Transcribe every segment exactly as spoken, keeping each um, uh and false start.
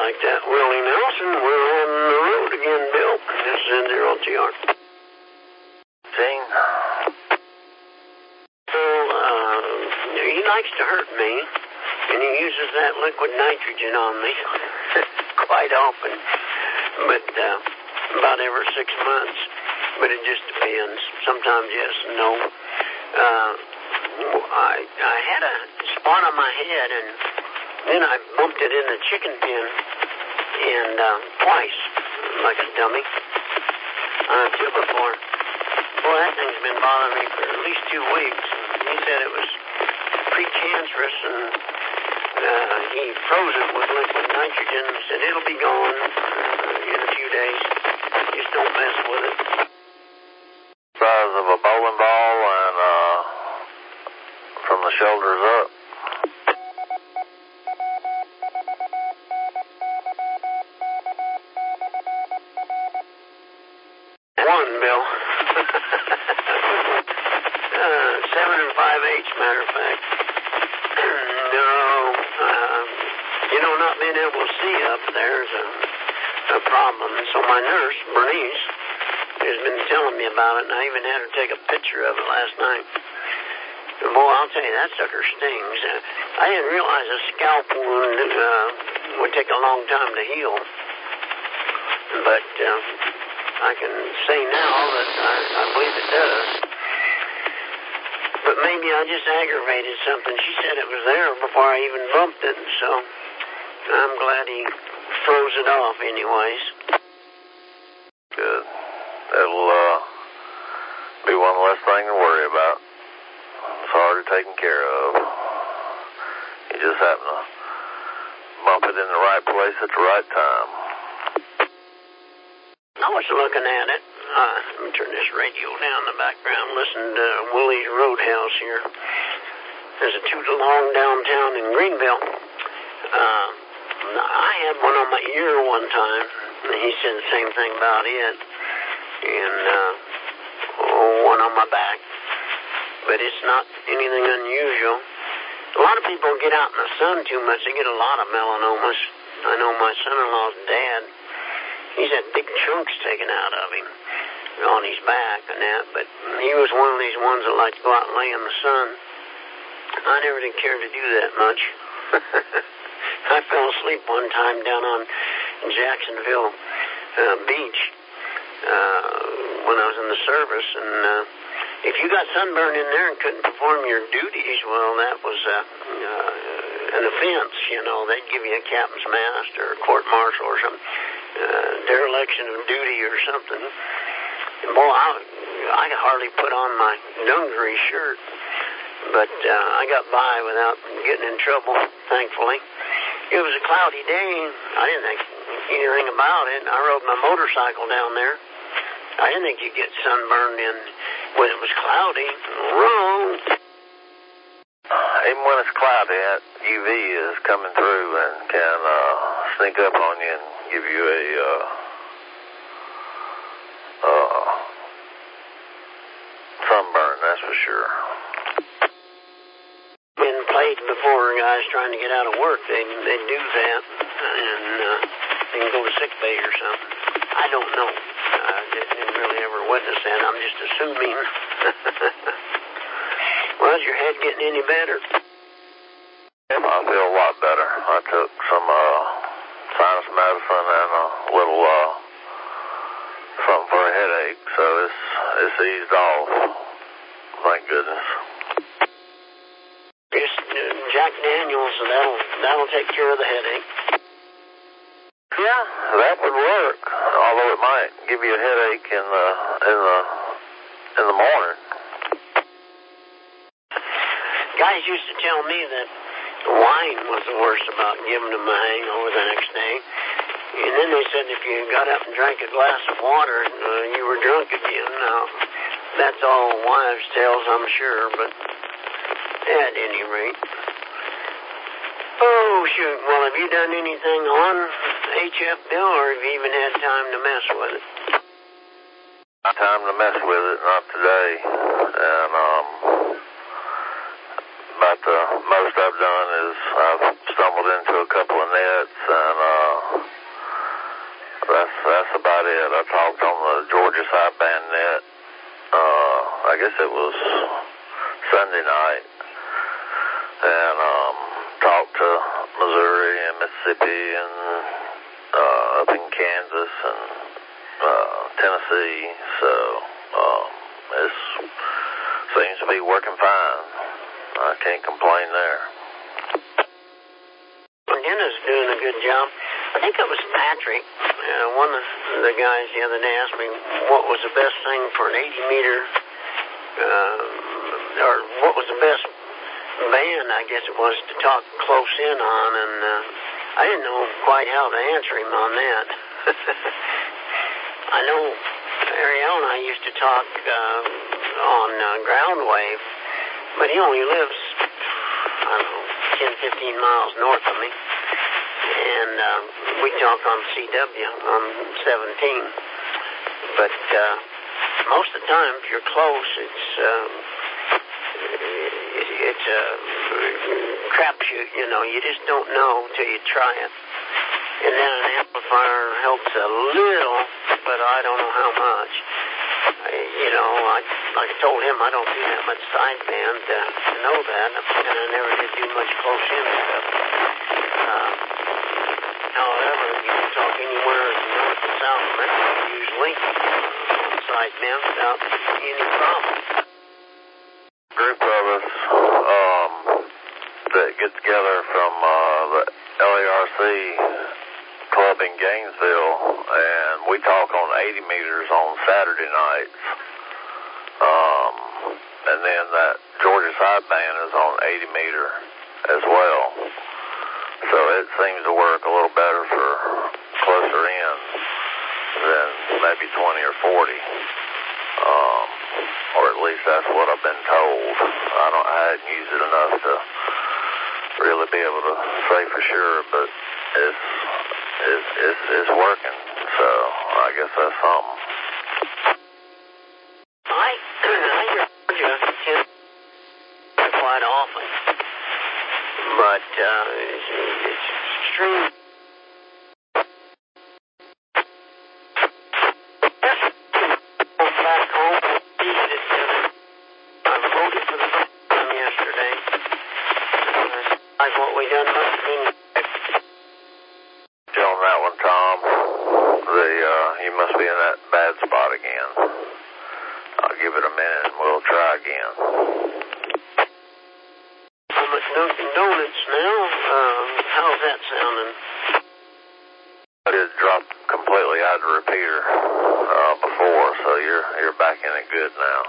like that. Willie Nelson, we're on the road again, Bill. This is N zero T R. Gene? Well, uh, he likes to hurt me, and he uses that liquid nitrogen on me quite often, but uh, about every six months. But it just depends. Sometimes yes and no. Uh, I, I had a spot on my head, and then I bumped it in the chicken pen, and uh, twice, like a dummy, on a two before. Boy, that thing's been bothering me for at least two weeks. He said it was precancerous, and uh, he froze it with liquid nitrogen and said it'll be gone uh, in a few days. Just don't mess with it. Size of a bowling ball and uh, from the shoulders up. One, Bill. uh, seven and five eighths, matter of fact. no, uh, you know, not being able to see up there is a, a problem. So my nurse, Bernice, has been telling me about it, and I even had her take a picture of it last night. And boy, I'll tell you, that sucker stings. Uh, I didn't realize a scalp wound uh, would take a long time to heal. But uh, I can say now that I, I believe it does. But maybe I just aggravated something. She said it was there before I even bumped it, so I'm glad he froze it off anyways. Good. It'll uh, be one less thing to worry about. It's already taken care of. You just happen to bump it in the right place at the right time. I was looking at it. Uh, let me turn this radio down in the background. Listen to Willie's Roadhouse here. There's a toot-along downtown in Greenville. Uh, I had one on my ear one time, and he said the same thing about it. And uh, oh, one on my back. But it's not anything unusual. A lot of people get out in the sun too much. They get a lot of melanomas. I know my son-in-law's dad. He's had big chunks taken out of him on his back and that, but he was one of these ones that liked to go out and lay in the sun. I never did care to do that much. I fell asleep one time down on Jacksonville uh, Beach uh, when I was in the service, and uh, if you got sunburned in there and couldn't perform your duties, well, that was uh, uh, an offense, you know. They'd give you a captain's mast or a court-martial or something. Uh, dereliction of duty or something. And boy, I, I could hardly put on my dungaree shirt, but uh, I got by without getting in trouble, thankfully. It was a cloudy day. I didn't think anything about it. I rode my motorcycle down there. I didn't think you'd get sunburned in when it was cloudy. Wrong. Even when it's cloudy, that U V is coming through and can uh, sneak up on you and give you a uh, uh, sunburn, that's for sure. Been played before, guys trying to get out of work, they they do that, and uh, they can go to sick bay or something. I don't know. I didn't really ever witness that. I'm just assuming. Well, is your head getting any better? I feel a lot better. I took some uh, sinus medicine and a little uh, something for a headache, so it's it's eased off. Thank goodness. Just uh, Jack Daniels, and that'll that'll take care of the headache. Yeah, that would work. Although it might give you a headache in the in the in the morning. Guys used to tell me that wine was the worst about giving them a hangover the next day. And then they said if you got up and drank a glass of water, uh, you were drunk again. Now, that's all wives' tales, I'm sure, but at any rate. Oh, shoot. Well, have you done anything on H F, Bill, or have you even had time to mess with it? Time to mess with it, not today. And, um... About the most I've done is I've stumbled into a couple of nets and uh, it. I talked on the Georgia Sideband net. Uh, I guess it was Sunday night, and um, talked to Missouri and Mississippi and uh, up in Kansas and uh, Tennessee. So um, it seems to be working fine. I can't complain there. Dena's doing a good job. I think it was Patrick, uh, one of the guys the other day asked me what was the best thing for an eighty meter, uh, or what was the best band, I guess it was, to talk close in on, and uh, I didn't know quite how to answer him on that. I know Ariel and I used to talk uh, on uh, ground wave, but he only lives, I don't know, ten, fifteen miles north of me. And uh, we talk on C W on seventeen. But uh, most of the time, if you're close, it's um, it's a crapshoot. You know, you just don't know till you try it. And then an amplifier helps a little, but I don't know how much. I, you know, I, like I told him, I don't do that much sideband uh, to know that, and I never did do much close-in stuff. Uh, however, you can talk anywhere north and south of Mexico, usually, on sideband without any problem. Group of us um, that get together from uh, the L A R C club in Gainesville, and we talk on eighty meters on Saturday nights. Um, and then that Georgia Sideband is on eighty meter as well. So it seems to work a little better for closer in than maybe twenty or forty. Um, or at least that's what I've been told. I don't, I hadn't used it enough to really be able to say for sure, but it's It's, it's, it's working, so I guess that's something. I, I hear Georgia quite often, but uh, it's, it's extreme. Back home, I voted for the first time yesterday. Like what we done must have been. On that one, Tom, the uh, you must be in that bad spot again. I'll give it a minute and we'll try again. I'm at Dunkin' Donuts now. Uh, how's that sounding? It dropped completely out of the repeater uh, before, so you're you're back in it good now.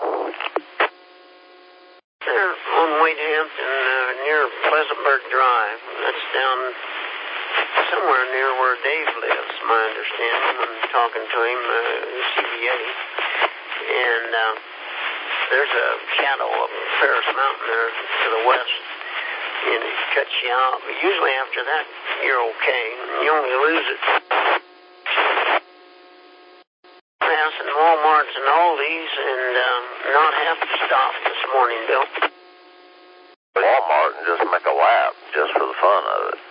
They're on Wade Hampton, uh, near Pleasantburg Drive. That's down somewhere near where Dave lives, my understanding. I'm talking to him, uh, C B A. And uh, there's a shadow of Ferris Mountain there to the west, and it cuts you out. But usually after that, you're okay. You only lose it. Passing Walmarts and Aldi's, and uh, not have to stop this morning, Bill. Walmart and just make a lap just for the fun of it.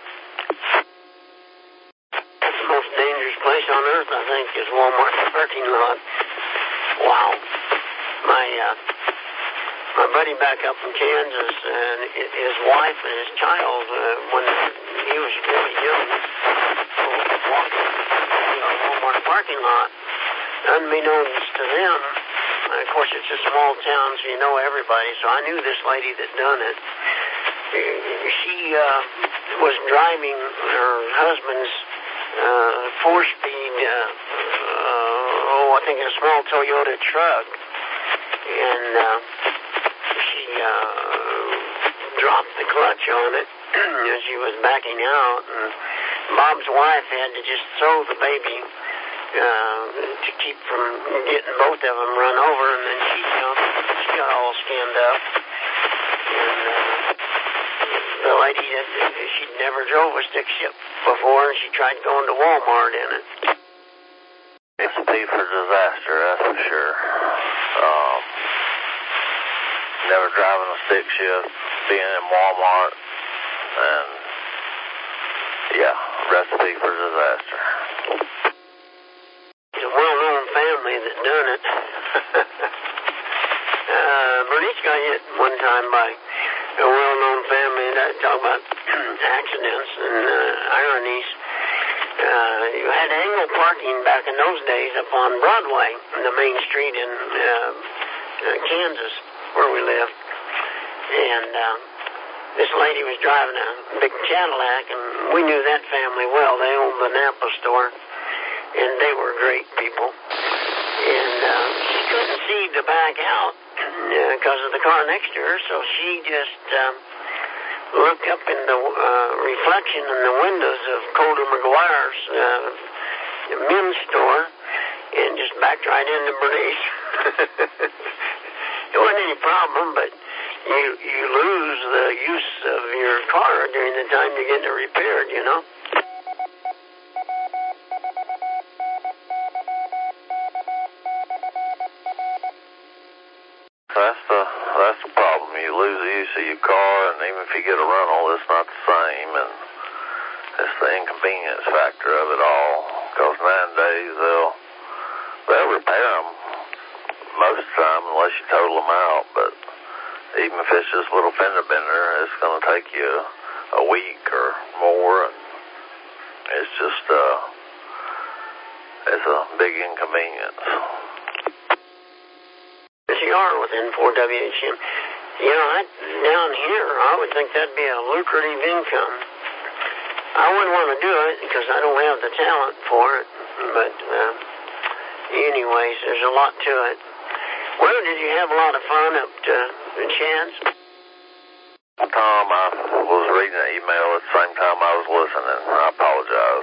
The most dangerous place on earth, I think, is Walmart's parking lot. Wow. My uh, my buddy back up in Kansas, and his wife and his child, uh, when he was really young, were walking in a Walmart parking lot, unbeknownst to them. And of course, it's a small town, so you know everybody. So I knew this lady that done it. She uh, was driving her husband's uh, four-speed, uh, uh, oh, I think a small Toyota truck, and uh, she uh, dropped the clutch on it as she was backing out, and Bob's wife had to just throw the baby uh, to keep from getting both of them run over, and then she jumped. She got all skinned up, and uh, the lady, she'd never drove a stick shift before, and she tried going to Walmart in it. Recipe for disaster, that's for sure. Um, never driving a stick shift, being in Walmart, and yeah, recipe for disaster. One family that done it. uh, Bernice got hit one time by a well-known family that talk about accidents and uh, ironies. Uh, you had angle parking back in those days up on Broadway, the main street in uh, uh, Kansas, where we lived. And uh, this lady was driving a big Cadillac, and we knew that family well. They owned the Napa store, and they were great people. And uh, she couldn't see to back out because uh, of the car next to her, so she just uh, looked up in the uh, reflection in the windows of Colder McGuire's uh, men's store and just backed right into Bernice. It wasn't any problem, but you you lose the use of your car during the time you're getting it repaired, you know. That's the that's the problem. You lose the use of your car, and even if you get a rental, it's not the same, and it's the inconvenience factor of it all. Because nowadays they'll they'll repair them most of the time unless you total them out. But even if it's just a little fender bender, it's going to take you a week or more, and it's just uh, it's a big inconvenience. You are within four W H M. You know, that, down here, I would think that'd be a lucrative income. I wouldn't want to do it because I don't have the talent for it. But uh, anyways, there's a lot to it. Well, did you have a lot of fun up to Chad's? Tom, I was reading an email at the same time I was listening. I apologize.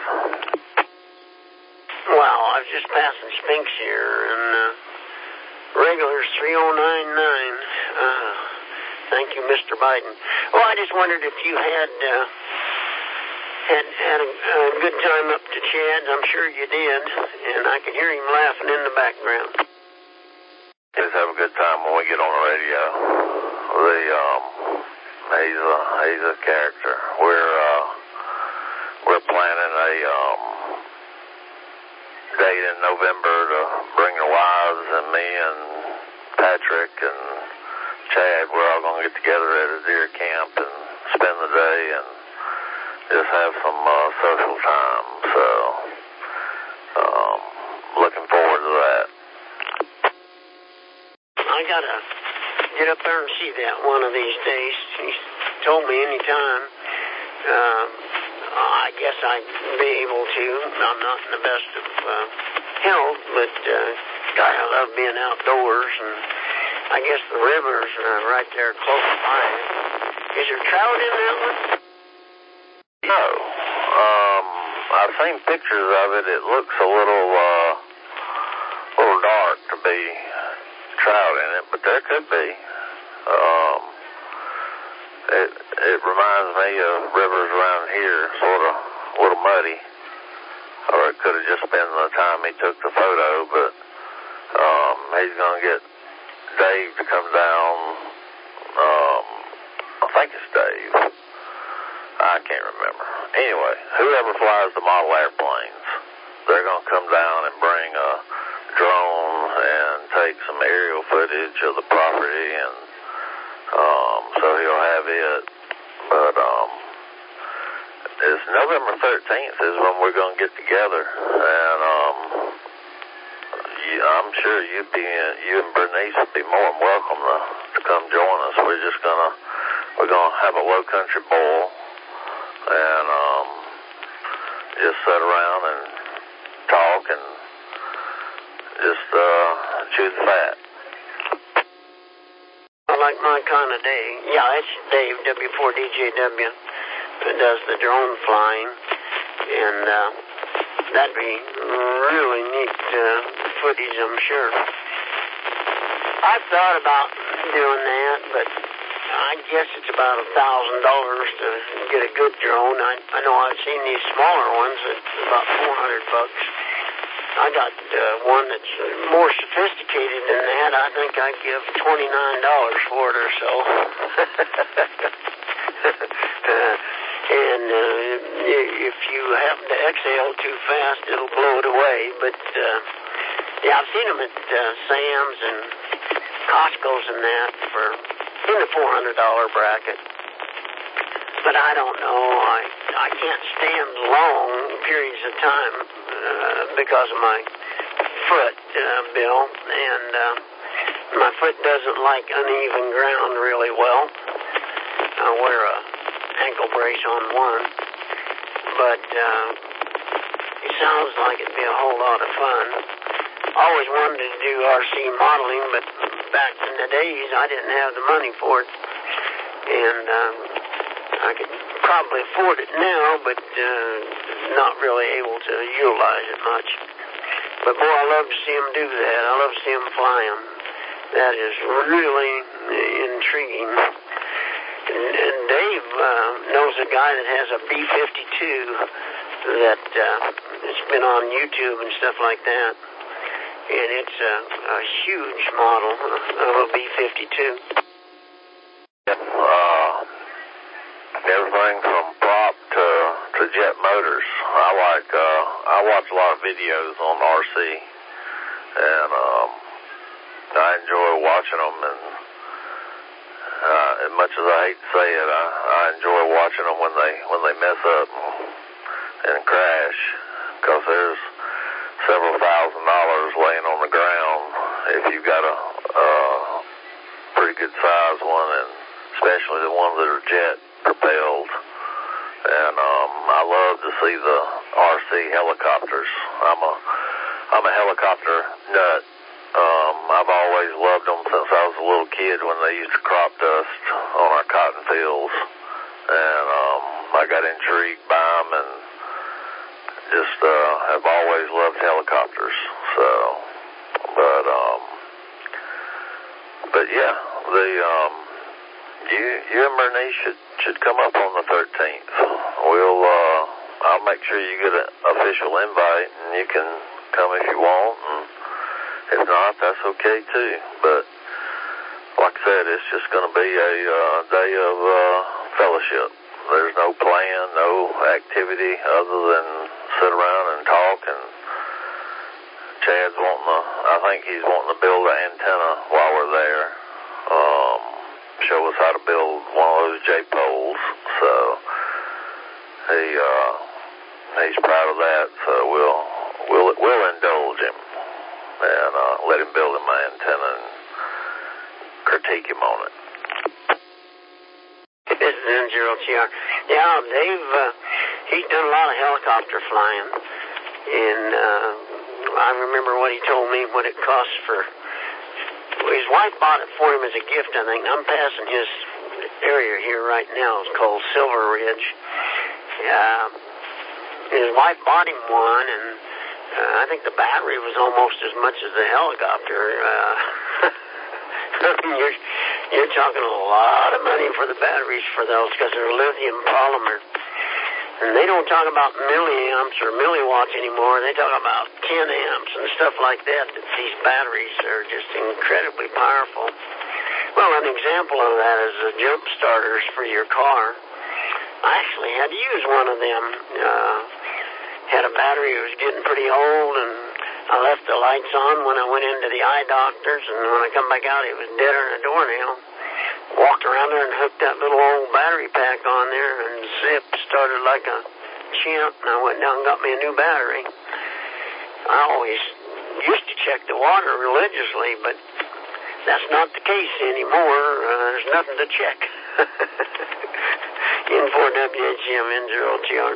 Well, I was just passing Spinks here, and uh, regular's three oh nine nine. Uh, thank you, Mister Biden. Well, I just wondered if you had uh, had had a, a good time up to Chad's. I'm sure you did, and I could hear him laughing in the background. Just have a good time when we get on the radio. The um, he's a he's a character. We're uh, we're planning a um. date in November to bring the wives and me and Patrick and Chad. We're all going to get together at a deer camp and spend the day and just have some uh, social time. So, um, looking forward to that. I got to get up there and see that one of these days. He's told me anytime. Uh, I guess I'd be able to. I'm not in the best of uh, health, but uh, God, I love being outdoors, and I guess the river's uh, right there close by. Is there trout in that one? No. Um, I've seen pictures of it. It looks a little, uh, little dark to be trout in it, but there could be. Um, It it reminds me of rivers around here, sort of a little muddy. Or it could have just been the time he took the photo, but um, he's going to get Dave to come down. Um, I think it's Dave. I can't remember. Anyway, whoever flies the model airplanes, they're going to come down and bring a drone and take some aerial footage of the property, and Um, so he'll have it, but, um, it's November thirteenth is when we're going to get together, and, um, you, I'm sure you'd be, you and Bernice would be more than welcome to, to come join us. We're just gonna, we're gonna have a low country boil, and, um, just sit around and talk and just, uh, chew the fat. Like my kind of day. Yeah, it's Dave, W four D J W, that does the drone flying, and uh, that'd be really neat uh, footage, I'm sure. I've thought about doing that, but I guess it's about a thousand dollars to get a good drone. I, I know I've seen these smaller ones at about four hundred bucks. I got uh, one that's more sophisticated than that. I think I'd give twenty-nine dollars for it or so. uh, and uh, if you happen to exhale too fast, it'll blow it away. But uh, Yeah, I've seen them at uh, Sam's and Costco's and that for in the four hundred dollar bracket. But I don't know. I I can't stand long periods of time uh, because of my foot, uh, Bill, and uh, my foot doesn't like uneven ground really well. I wear a ankle brace on one, but uh, it sounds like it'd be a whole lot of fun. I always wanted to do R C modeling, but back in the days I didn't have the money for it, and um, I could probably afford it now, but uh, not really able to utilize it much. But boy, I love to see them do that. I love to see them fly them. That is really intriguing. And, and Dave uh, knows a guy that has a B fifty-two that uh, it's been on YouTube and stuff like that. And it's a, a huge model of a B fifty-two. Uh, everything from prop to, to jet motors. I like, uh, I watch a lot of videos on R C, and um, I enjoy watching them, and uh, as much as I hate to say it, I, I enjoy watching them when they, when they mess up and, and crash, because there's several thousand dollars laying on the ground if you've got a, a pretty good size one, and especially the ones that are jet propelled. And um, I love to see the R C helicopters. I'm a I'm a helicopter nut. Um, I've always loved them since I was a little kid when they used to crop dust on our cotton fields, and um, I got intrigued by them and just uh, have always loved helicopters. So, but um, but yeah, the um, you you and Bernice should should come up on the thirteenth. We'll uh, I'll make sure you get an official invite, and you can come if you want, and if not, that's okay too. But like I said, it's just going to be a uh, day of uh, fellowship. There's no plan, no activity other than sit around and talk, and Chad's wanting to, I think he's wanting to build an antenna while we're there, um, show us how to build one of those J-poles, so he, uh, he's proud of that, so we'll, we'll, we'll indulge him, and, uh, let him build him an antenna and critique him on it. This is N zero T R. Yeah, Dave, uh, he's done a lot of helicopter flying, and uh, I remember what he told me what it cost for, well, his wife bought it for him as a gift, I think. I'm passing his area here right now. It's called Silver Ridge. Uh, his wife bought him one, and uh, I think the battery was almost as much as the helicopter. Uh, I mean, you're, you're talking a lot of money for the batteries for those because they're lithium polymer. And they don't talk about milliamps or milliwatts anymore. They talk about ten amps and stuff like that. These batteries are just incredibly powerful. Well, an example of that is the jump starters for your car. I actually had to use one of them. Uh, had a battery that was getting pretty old, and I left the lights on when I went into the eye doctors, and when I come back out, it was deader than a doornail. Walked around there and hooked that little old battery pack on there, and zip, started like a chimp, and I went down and got me a new battery. I always used to check the water religiously, but that's not the case anymore. Uh, there's nothing to check. N four W H M N zero T R.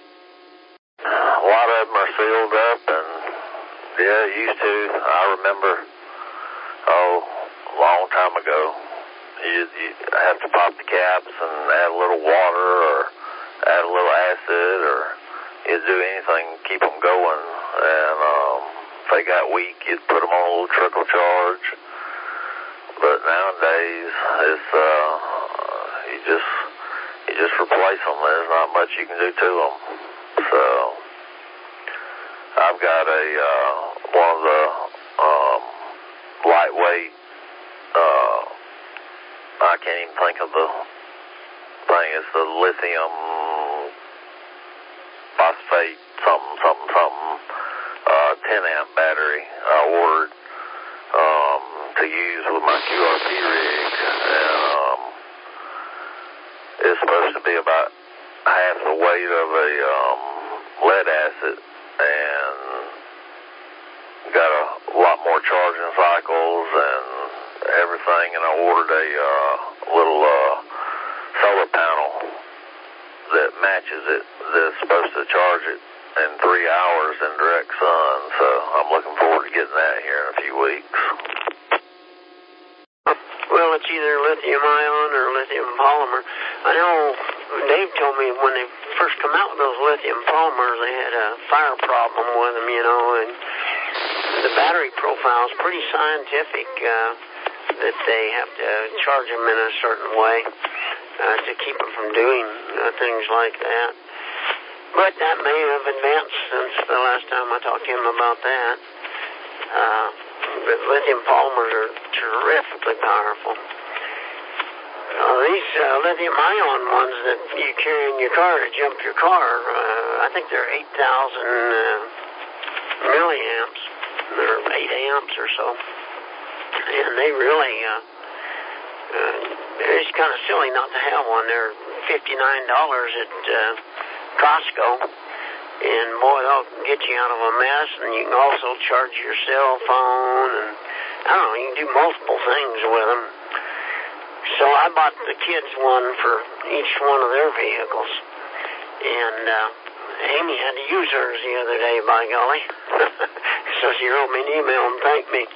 A lot of them are sealed up, and yeah, used to. I remember, oh, a long time ago, you you have to pop the caps and add a little water or add a little acid, or you'd do anything to keep them going. And um, if they got weak, you'd put them on a little trickle charge. But nowadays, it's uh, you just you just replace them. There's not much you can do to them. So I've got a uh, one of the um, lightweight. Uh, I can't even think of the thing. It's the lithium phosphate something something something uh, ten amp battery. I ordered um, to use with my Q R P rig, and um, it's supposed to be about half the weight of a um, lead acid, and got a lot more charging cycles and everything, and I ordered a uh, little uh, solar panel that matches it, that's supposed to charge it in three hours in direct sun, so I'm looking forward to getting that here in a few weeks. Well, it's either lithium ion or lithium polymer. I know Dave told me when they first come out with those lithium polymers, they had a fire problem with them, you know, and the battery profile is pretty scientific, uh, that they have to charge them in a certain way uh, to keep them from doing uh, things like that. But that may have advanced since the last time I talked to him about that. Uh, but lithium polymers are terrifically powerful. Uh, these uh, lithium ion ones that you carry in your car to jump your car, uh, I think they're eight thousand uh, milliamps. They're eight amps or so. And they really, uh, uh, it's kind of silly not to have one. They're fifty-nine dollars at uh, Costco. And boy, they'll get you out of a mess. And you can also charge your cell phone. And I don't know, you can do multiple things with them. So I bought the kids one for each one of their vehicles. And uh, Amy had to use hers the other day, by golly. So she wrote me an email and thanked me.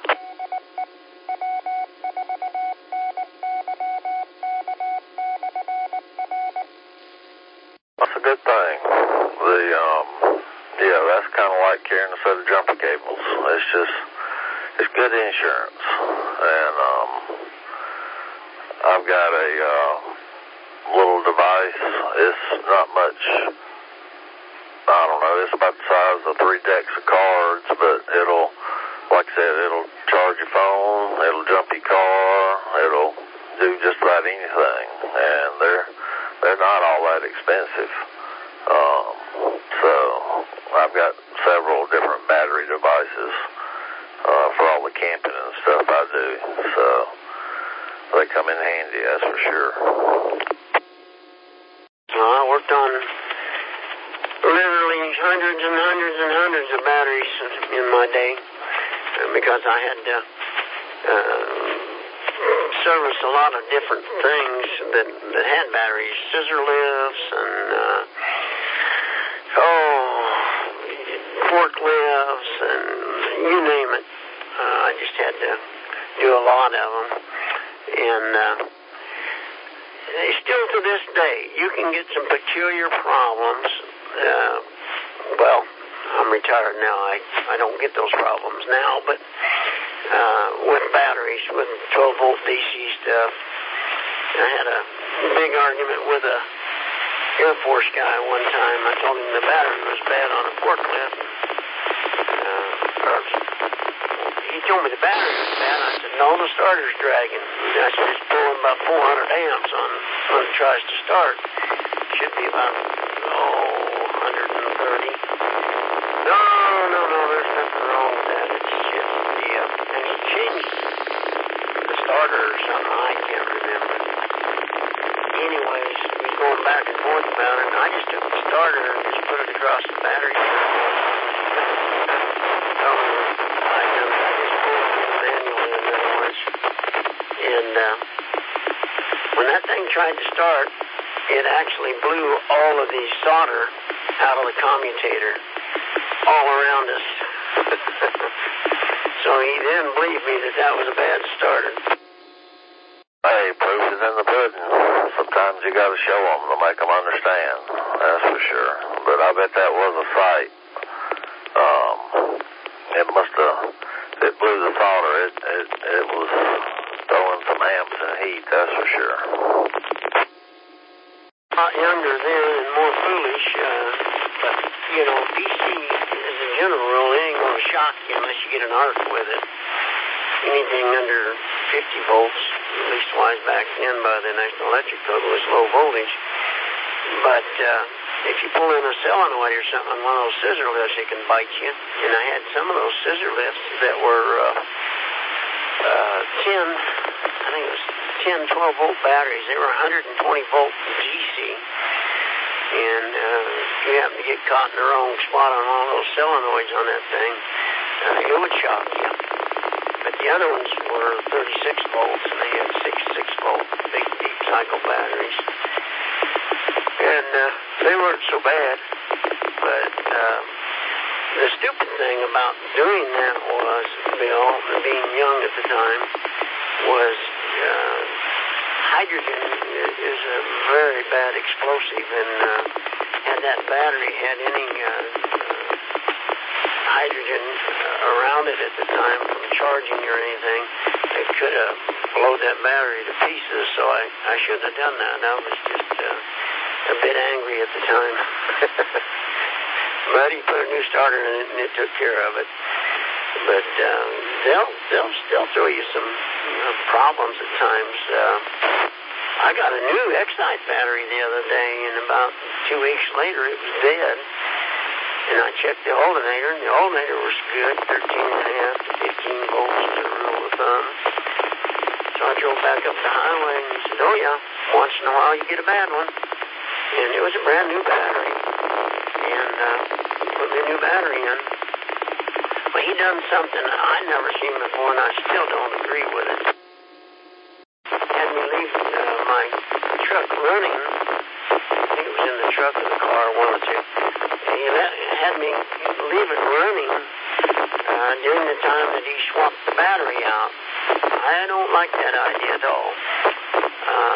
That's a good thing. The um, yeah, that's kind of like carrying a set of jumper cables. It's just, it's good insurance. And um, I've got a uh, little device. It's not much. I don't know, it's about the size of three decks of cards, but it'll, like I said, it'll charge your phone, it'll jump your car, it'll do just about anything, and they're, they're not all that expensive. Um, so I've got several different battery devices uh, for all the camping and stuff I do, so they come in handy, that's for sure. Well, I worked on literally hundreds and hundreds and hundreds of batteries in my day because I had to uh, service a lot of different things that, that had batteries, scissor lifts and uh, oh, forklifts and you name it. Uh, I just had to do a lot of them. And uh, still to this day, you can get some peculiar problems. Uh, well, I'm retired now. I, I don't get those problems now, but uh, with batteries, with twelve volt D C stuff, I had a big argument with a Air Force guy one time. I told him the battery was bad on a forklift. Uh, or, he told me the battery was bad. I said, no, the starter's dragging. I said, it's pulling about four hundred amps on when it tries to start. Should be about, oh, one hundred thirty. No, no, no, there's nothing wrong with that. It's just the, uh, and he changed the starter or something. I can't remember. Anyways, we was going back and forth about it, and I just took the starter and just put it across the battery. So I done that. I just pulled it manually, in other words. And uh, when that thing tried to start, it actually blew all of the solder out of the commutator all around us. So he then believed me that that was a bad starter. Hey, proof is in the pudding. Sometimes you got to show them to make them understand. That's for sure. But I bet that was a sight. Um, it must have, it blew the solder. It, it, it was throwing some amps and heat, that's for sure. A lot younger then and more foolish, uh, but, you know, D C as a general rule, it ain't going to shock you unless you get an arc with it. Anything under fifty volts, at least wise back then by the National Electric Code, was low voltage. But uh, if you pull in a solenoid or something on one of those scissor lifts, it can bite you. And I had some of those scissor lifts that were uh, uh, ten, I think it was ten, twelve volt batteries. They were one hundred twenty volt D C. And uh, if you happen to get caught in the wrong spot on one of those solenoids on that thing, uh, it would shock you. But the other ones were thirty-six volts, and they had sixty-six volt big deep cycle batteries. And uh, they weren't so bad. But uh, the stupid thing about doing that was, Bill, being young at the time, was uh, hydrogen is a very bad explosive, and uh, had that battery had any uh, hydrogen around it at the time from charging or anything, it could have blown that battery to pieces. So I, I shouldn't have done that. I was just uh, a bit angry at the time. But he put a new starter in it, and it took care of it. But uh, they'll they'll still throw you some uh, problems at times. Uh, I got a new Excite battery the other day, and about two weeks later, it was dead. And I checked the alternator, and the alternator was good, thirteen and a half to fifteen volts is a rule of thumb. So I drove back up the highway, and he said, "Oh yeah, once in a while you get a bad one." And it was a brand new battery, and uh, he put me a new battery in. But he done something I'd never seen before, and I still don't agree with it. Had me leave uh, my truck running. I think it was in the truck or the car, one or two. He let, had me leave it running uh, during the time that he swapped the battery out. I don't like that idea at all. Uh,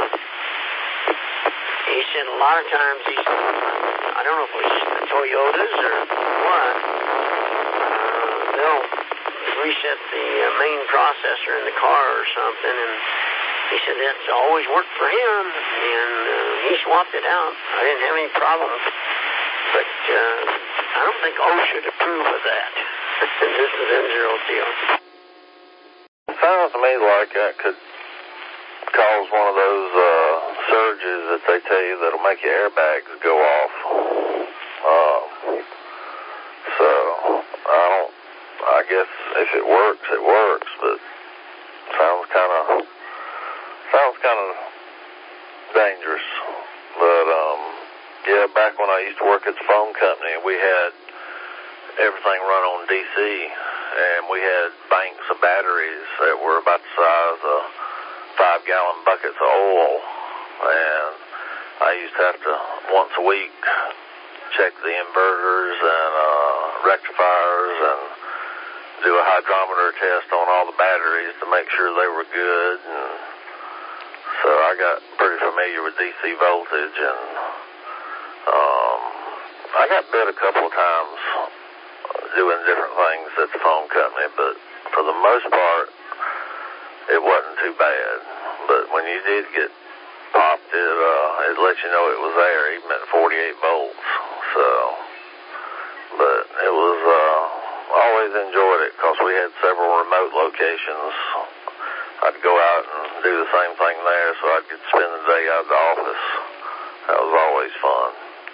he said a lot of times these, I don't know if it was the Toyotas or what, uh, they'll reset the uh, main processor in the car or something, and he said that's always worked for him, and uh, he swapped it out. I didn't have any problem. But uh, I don't think O should approve of that. This is N zero deal. It sounds to me like that could cause one of those uh, surges that they tell you that'll make your airbags go off. Um, so, I don't, I guess if it works, it works, but sounds kind of, sounds kind of dangerous. But, um, yeah, back when I used to work at the phone company, we had everything run on D C, and we had banks of batteries that were about the size of five-gallon buckets of oil, and I used to have to, once a week, check the inverters and uh, rectifiers and do a hydrometer test on all the batteries to make sure they were good, and so I got pretty familiar with D C voltage, and um, I got bit a couple of times doing different things at the phone company, but for the most part, it wasn't too bad. But when you did get popped, it uh, it let you know it was there, even at forty-eight volts. So, but it was uh, always enjoyed it because we had several remote locations. I'd go out and do the same thing there, so I could spend the day out of the office. That was always fun.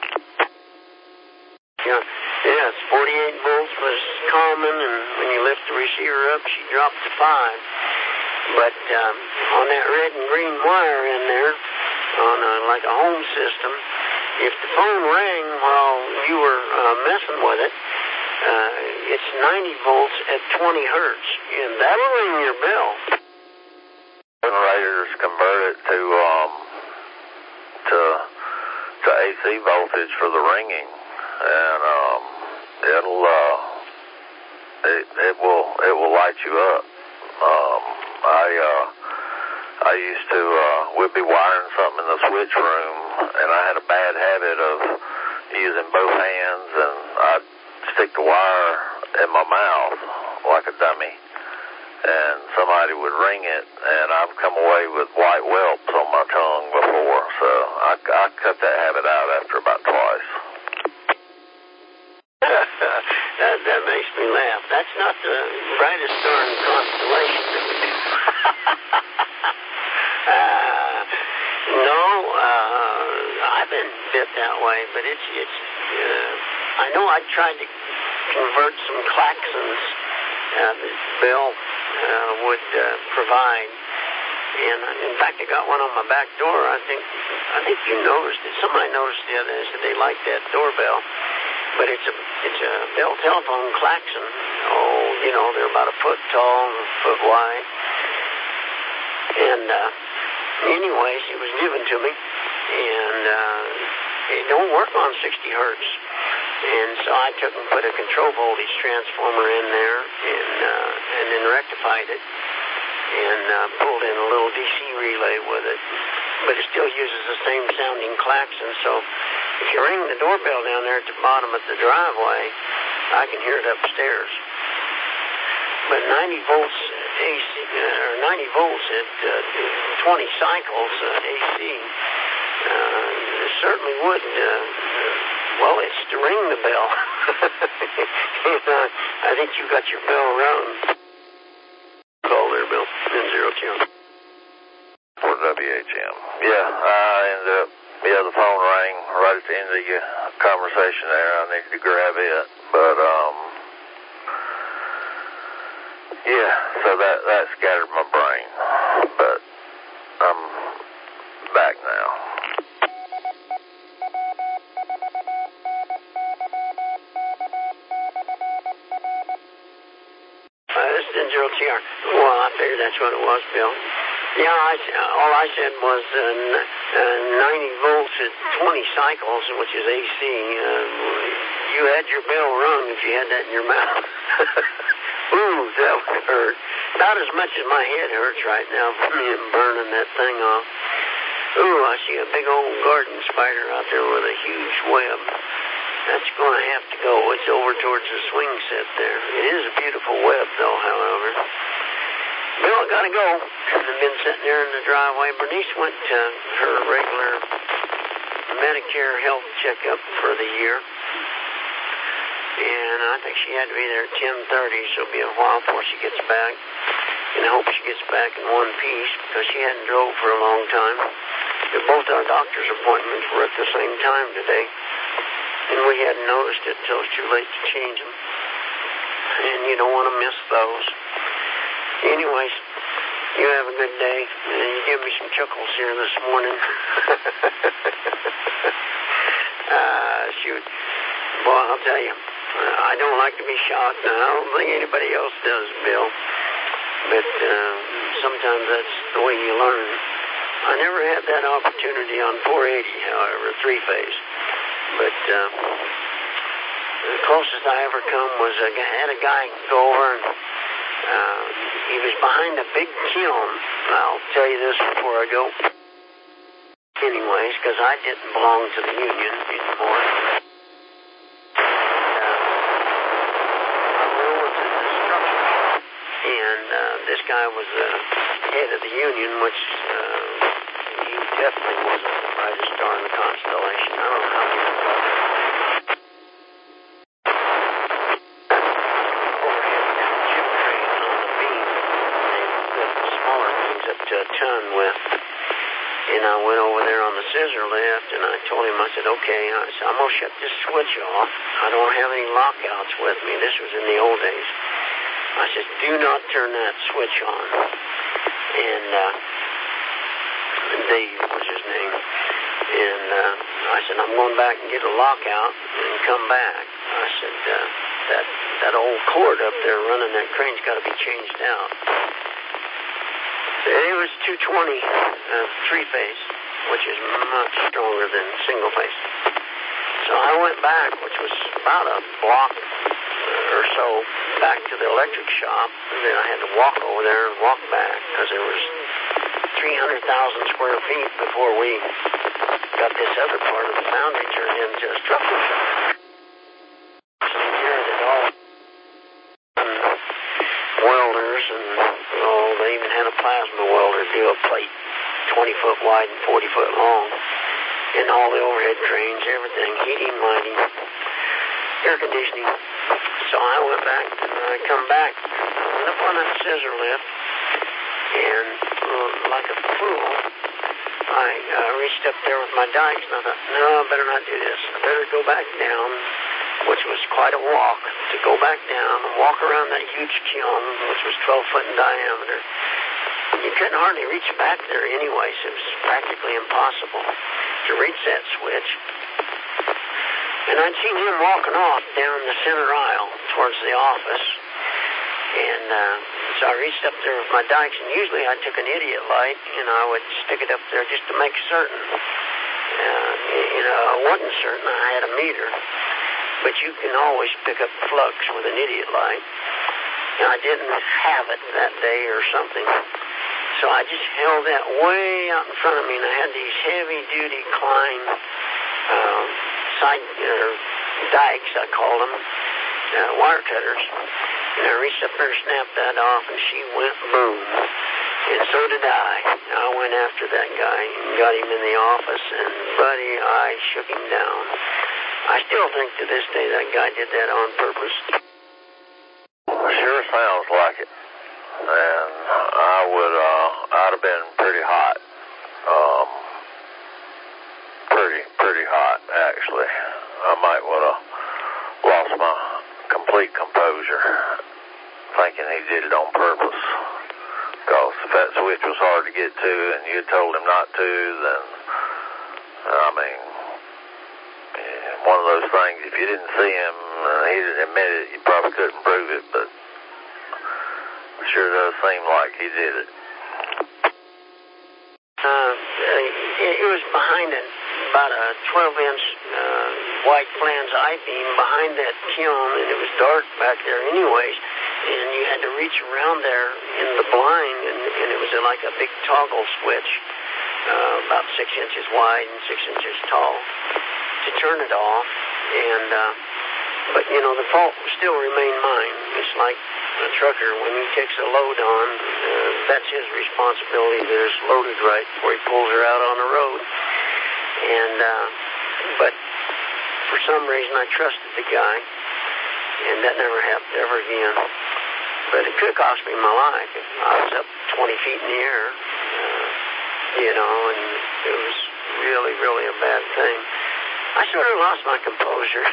Yeah, yes, forty-eight volts was common, and when you lift the receiver up, she dropped to five. But um, on that red and green wire in there, on a, like a home system, if the phone rang while you were uh, messing with it, uh, it's ninety volts at twenty hertz, and that'll ring your bell. Generators convert it to um to to A C voltage for the ringing, and um it'll uh it it will it will light you up. Um, I uh I used to uh we'd be wiring something in the switch room, and I had a bad habit of using both hands, and I'd stick the wire in my mouth like a dummy, and somebody would ring it, and I've come away with white whelps on my tongue before, so I, I cut that habit out after about twice. that, that makes me laugh. That's not the brightest star in the constellation that we do. uh, no, uh, I I've been bit that way, but it's, it's, uh, I know I tried to convert some klaxons uh, that Bill uh, would uh, provide. And uh, in fact, I got one on my back door. I think, I think you noticed it. Somebody noticed the other day, said they liked that doorbell. But it's a, it's a Bell telephone klaxon. Oh, you know, they're about a foot tall and a foot wide. And, uh, anyways, it was given to me. And, uh, it don't work on sixty hertz. And so I took and put a control voltage transformer in there and, uh, and then rectified it. And uh, pulled in a little D C relay with it. But it still uses the same sounding klaxon. So if you ring the doorbell down there at the bottom of the driveway, I can hear it upstairs. But ninety volts A C, uh, or ninety volts at uh, twenty cycles uh, A C, uh, certainly would. Uh, well, it's to ring the bell. And, uh, I think you got your bell rung. Call there, Bill. N zero two. For W H M. Yeah, I ended up, yeah, the phone rang right at the end of the conversation there. I needed to grab it. But, um, yeah, so that, that scattered my brain. But I'm back now. Uh, this is N zero T R. Well, I figured that's what it was, Bill. Yeah, I, all I said was uh, uh, ninety volts at twenty cycles, which is A C. Uh, you had your bell rung if you had that in your mouth. Ooh, that would hurt. Not as much as my head hurts right now from me burning that thing off. Ooh, I see a big old garden spider out there with a huge web. That's going to have to go. It's over towards the swing set there. It is a beautiful web, though, however. Bill, I got to go. I've been sitting there in the driveway. Bernice went to her regular Medicare health checkup for the year. And I think she had to be there at ten thirty, so it'll be a while before she gets back. And I hope she gets back in one piece, because she hadn't drove for a long time. And both our doctor's appointments were at the same time today. And we hadn't noticed it till it's too late to change them. And you don't want to miss those. Anyways, you have a good day. And you give me some chuckles here this morning. uh, shoot. Boy, I'll tell you, I don't like to be shocked. I don't think anybody else does, Bill. But uh, sometimes that's the way you learn. I never had that opportunity on four eighty, however, three-phase. But uh, the closest I ever come was I had a guy go over and uh, he was behind a big kiln. I'll tell you this before I go. Anyways, because I didn't belong to the union anymore. And uh, this guy was the head of the union, which uh, he definitely wasn't the brightest star in the constellation. I don't know how he was. Overhead chip train on the beam. They put the smaller things up to a ton with. And I went over there on the scissor lift, and I told him, I said, okay, I said, I'm going to shut this switch off. I don't have any lockouts with me. This was in the old days. I said, do not turn that switch on. And uh, Dave was his name. And uh, I said, I'm going back and get a lockout and come back. I said, uh, that that old cord up there running that crane's got to be changed out. It was two twenty uh, three-phase, which is much stronger than single-phase. So I went back, which was about a block or so, back to the electric shop, and then I had to walk over there and walk back, because there was three hundred thousand square feet before we got this other part of the foundry turned into a structural shop. So we inherited all welders, and oh, they even had a plasma welder do a plate twenty foot wide and forty foot long, and all the overhead cranes, everything, heating, lighting, air conditioning. So I went back, and I come back, went up on that scissor lift, and uh, like a fool, I uh, reached up there with my dikes, and I thought, no, I better not do this. I better go back down, which was quite a walk, to go back down and walk around that huge kiln, which was twelve foot in diameter. You couldn't hardly reach back there anyways. It was practically impossible to reach that switch. And I'd seen him walking off down the center aisle towards the office. And uh, so I reached up there with my dikes, and usually I took an idiot light, and I would stick it up there just to make certain. Uh, you know, I wasn't certain I had a meter, but you can always pick up flux with an idiot light. And I didn't have it that day or something. So I just held that way out in front of me, and I had these heavy-duty Klein uh, side uh, dikes, I called them, uh, wire cutters. And I reached up there and snapped that off, and she went boom. And so did I. I went after that guy and got him in the office, and, buddy, I shook him down. I still think to this day that guy did that on purpose. Sure sounds like it. And I would, uh, I'd have been pretty hot. Um, pretty, pretty hot, actually. I might would have lost my complete composure, thinking he did it on purpose. Because if that switch was hard to get to and you told him not to, then, I mean, one of those things, if you didn't see him and he didn't admit it, you probably couldn't prove it, but it sure does seem like he did it. Uh, it, it was behind it, about a twelve inch uh, white flange I-beam behind that kiln, and it was dark back there anyways, and you had to reach around there in the blind, and, and it was like a big toggle switch, uh, about six inches wide and six inches tall, to turn it off. And uh, but you know, the fault still remained mine. It's like a trucker, when he takes a load on, uh, that's his responsibility that it's loaded right before he pulls her out on the road. And uh, but for some reason I trusted the guy, and that never happened ever again. But it could cost me my life. I was up twenty feet in the air, uh, you know, and it was really, really a bad thing. I sort of lost my composure.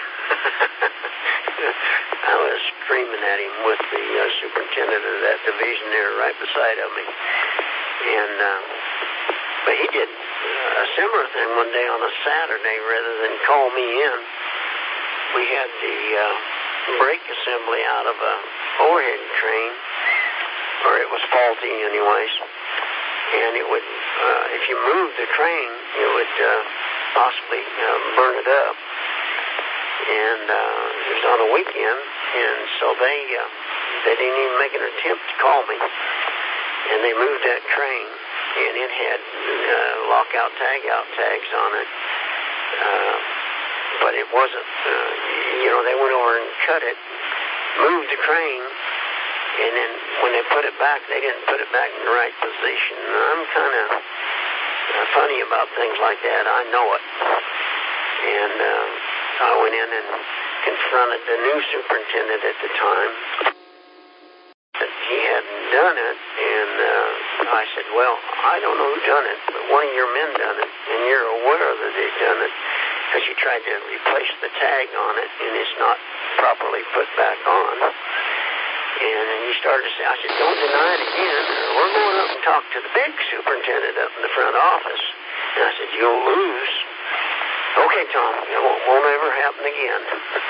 I was screaming at him with the uh, superintendent of that division there right beside of me. And, uh, but he did a similar thing one day on a Saturday. Rather than call me in, we had the uh, brake assembly out of a overhead crane, or it was faulty anyways. And it would, uh, if you moved the crane, it would uh, possibly uh, burn it up. And uh, it was on a weekend, and so they uh, they didn't even make an attempt to call me. And they moved that crane, and it had uh, lockout, tagout tags on it. Uh, but it wasn't, uh, you know, they went over and cut it, moved the crane, and then when they put it back, they didn't put it back in the right position. I'm kind of uh, funny about things like that. I know it. And uh, I went in and confronted the new superintendent at the time. He hadn't done it, and uh, I said, well, I don't know who done it, but one of your men done it, and you're aware that they've done it, because you tried to replace the tag on it, and it's not properly put back on. And then he started to say, I said, don't deny it again, or we're going up and talk to the big superintendent up in the front office. And I said, you'll lose. Okay, Tom, it won't, won't ever happen again.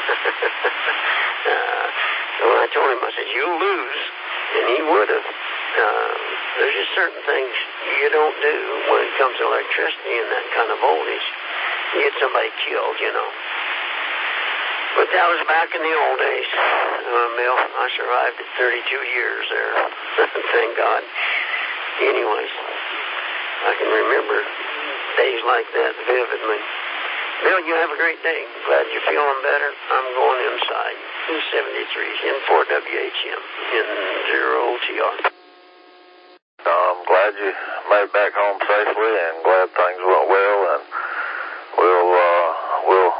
uh, so when I told him, I said, you'll lose. And he would have. Uh, there's just certain things you don't do when it comes to electricity and that kind of voltage. You get somebody killed, you know. But that was back in the old days, uh, Bill. I survived it thirty-two years there. Thank God. Anyways, I can remember days like that vividly. Bill, you have a great day. Glad you're feeling better. I'm going inside. two seventy-three in four W H M in zero O T R. I'm glad you made it back home safely, and glad things went well, and we'll, uh, we'll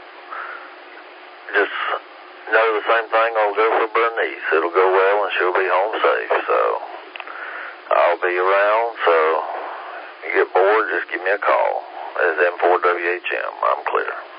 just know the same thing will go for Bernice. It'll go well, and she'll be home safe, so I'll be around, so, You get bored, just give me a call. It's M four W H M. I'm clear.